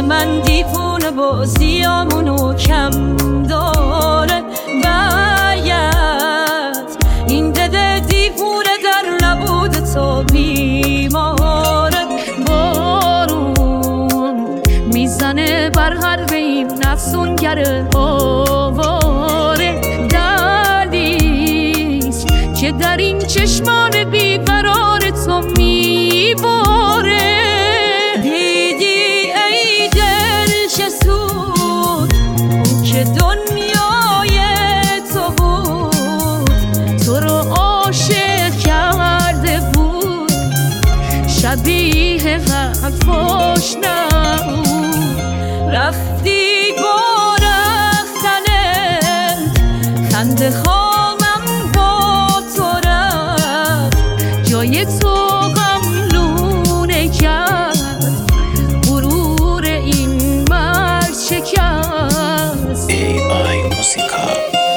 من دیوونه بازیامونو کم داره. باید این دل دیوونه در نبود تو بیماره. بارون میزنه بر حرف این نفسونگر آواره. دردیست که در این چشمان بیقرار تو میباره. دیدی ای دل چه سود که دنیای تو بود، تو رو عاشق کرده بود، شبیه حرفاش نبود. رفتی با رفتنت خنده خامم با تو رفت، جای تو غملونه کرد، غرور این مرد شکست. AI موسیقا.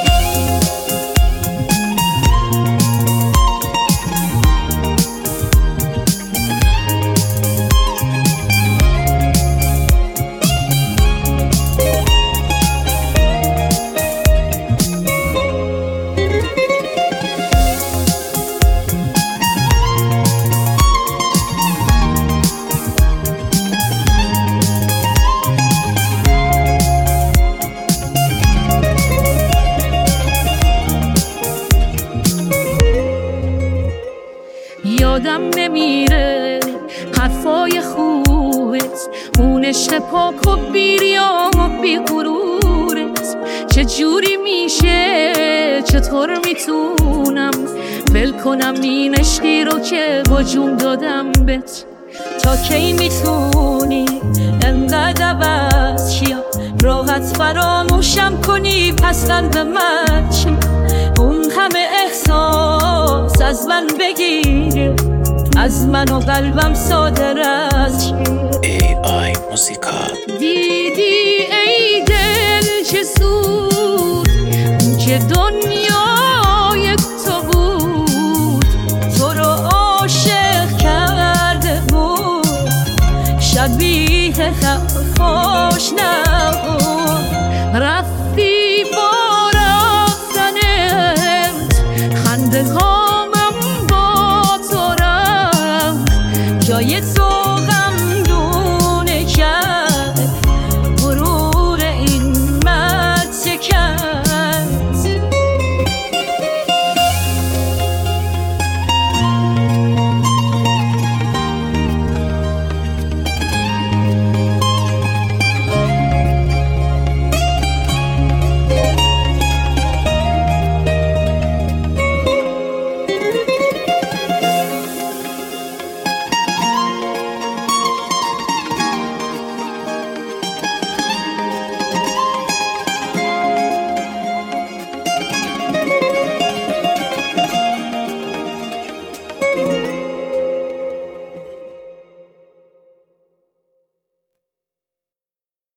یادم نمیره حرفای خوبت، اون عشق پاک و بیریام و بی غرورت. چجوری میشه، چطور میتونم ول کنم این عشقی رو که با جون دادم بهت؟ تا کی میتونی انقدر عوض شی، راحت فراموشم کنی پس قلب من چی؟ اون همه احساس از من بگیره، از من و قلبم صادر از چی؟ AI موسیقا. دیدی ای دل چه سود که دنیای تو بود، تو رو عاشق کرده بود، شبیه حرفاش نبود. رفتی با رفتنت خنده